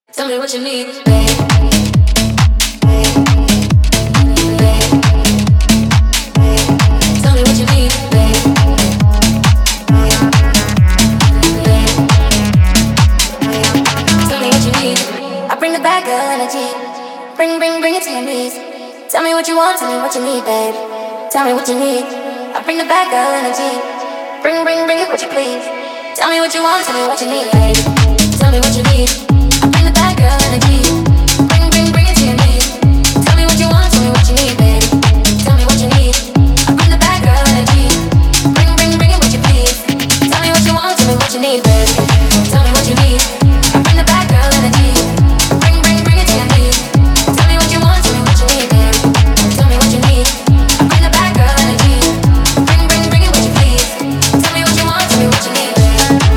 Tell me what you need, babe. Tell me what you need, babe. Tell me what you need. I bring the bad girl energy. Bring it to your knees. Tell me what you want, tell me what you need, babe. Tell me what you need. I bring the bad girl energy. Bring it, what you please. Tell me what you want, tell me what you need, babe. Tell me what you need. I bring the bad girl energy. Bring it to your knees. Tell me what you want, tell me what you need, babe. Tell me what you need. I bring the bad girl energy. Bring it, what you please. Tell me what you want, tell me what you need, babe. Tell me what you need. I bring the bad girl energy. Bring it to your knees. Tell me what you want, tell me what you need, babe. Tell me what you need. I bring the bad girl energy. Bring it, what you please. Tell me what you want, tell me what you need, babe.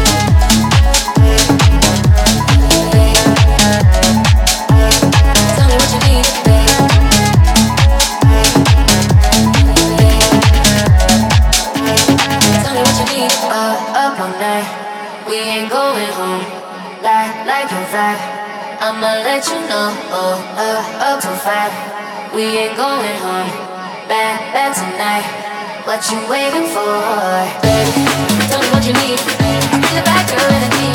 Tell me what you need, babe. Tell me what you need. Up all night, we ain't going home. Like your vibe, I'ma let you know. Up till 5, we ain't going home. Bad tonight, what you waiting for, baby? Tell me what you need. I bring the back girl energy.